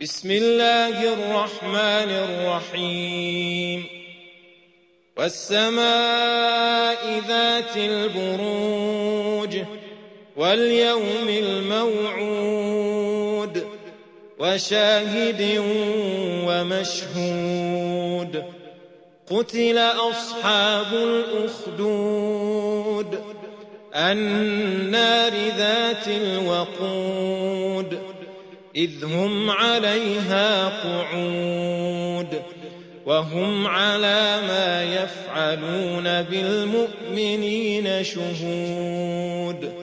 بسم الله الرحمن الرحيم والسماء ذات البروج واليوم الموعود وشاهد ومشهود قتل أصحاب الأخدود النار ذات الوقود إذ هم عليها قعود وهم على ما يفعلون بالمؤمنين شهود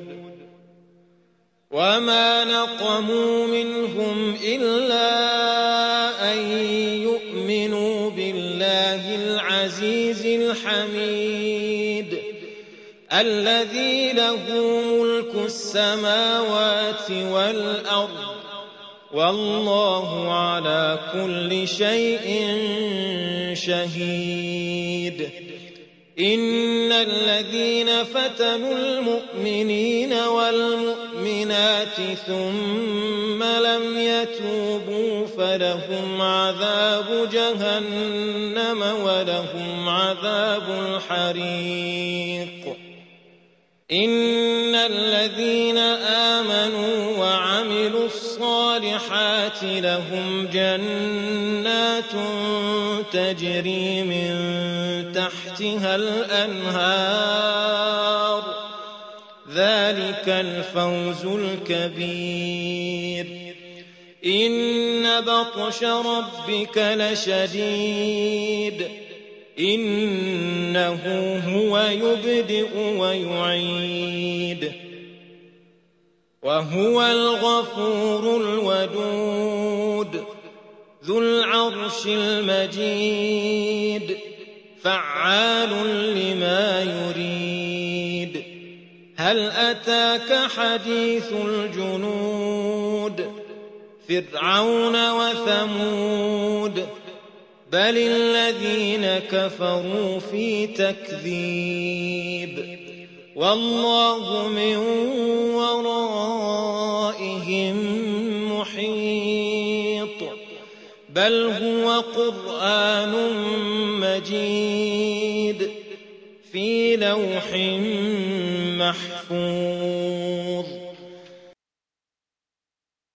وما نقموا منهم إلا أن يؤمنوا بالله العزيز الحميد الذي له ملك السماوات والأرض والله على كل شيء شهيد إن الذين فتنوا المؤمنين والمؤمنات ثم لم يتوبوا فلهم عذاب جهنم ولهم عذاب الحريق إن الذين آمنوا وعملوا الصالحات لهم جنات تجري من تحتها الأنهار ذلك الفوز الكبير إن بطش ربك لشديد إنه هو يبدئ ويعيد وهو الغفور الودود ذو العرش المجيد فعال لما يريد هل أتاك حديث الجنود فرعون وثمود بل الذين كفروا في تكذيب والله من ورائهم محيط بل هو قرآن مجيد في لوح محفوظ